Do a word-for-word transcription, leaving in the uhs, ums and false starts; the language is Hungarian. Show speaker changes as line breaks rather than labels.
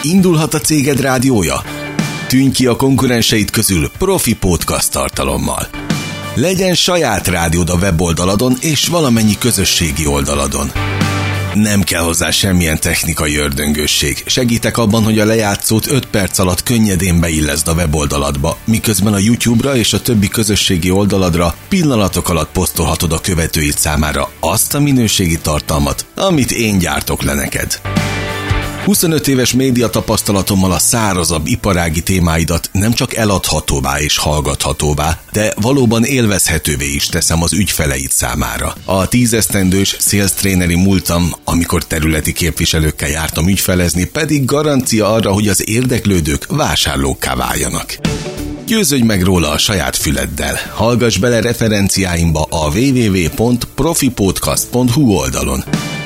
Indulhat a céged rádiója? Tűnj ki a konkurenseid közül profi podcast tartalommal. Legyen saját rádiód a weboldaladon és valamennyi közösségi oldaladon. Nem kell hozzá semmilyen technikai ördöngősség. Segítek abban, hogy a lejátszót öt perc alatt könnyedén beilleszd a weboldaladba, miközben a YouTube-ra és a többi közösségi oldaladra pillanatok alatt posztolhatod a követőid számára azt a minőségi tartalmat, amit én gyártok le neked. huszonöt éves média tapasztalatommal a szárazabb iparági témáidat nem csak eladhatóvá és hallgathatóvá, de valóban élvezhetővé is teszem az ügyfeleid számára. A tízesztendős sales traineri múltam, amikor területi képviselőkkel jártam ügyfelezni, pedig garancia arra, hogy az érdeklődők vásárlókká váljanak. Győződj meg róla a saját füleddel. Hallgass bele referenciáimba a double-u double-u double-u pont profipodcast pont hu oldalon.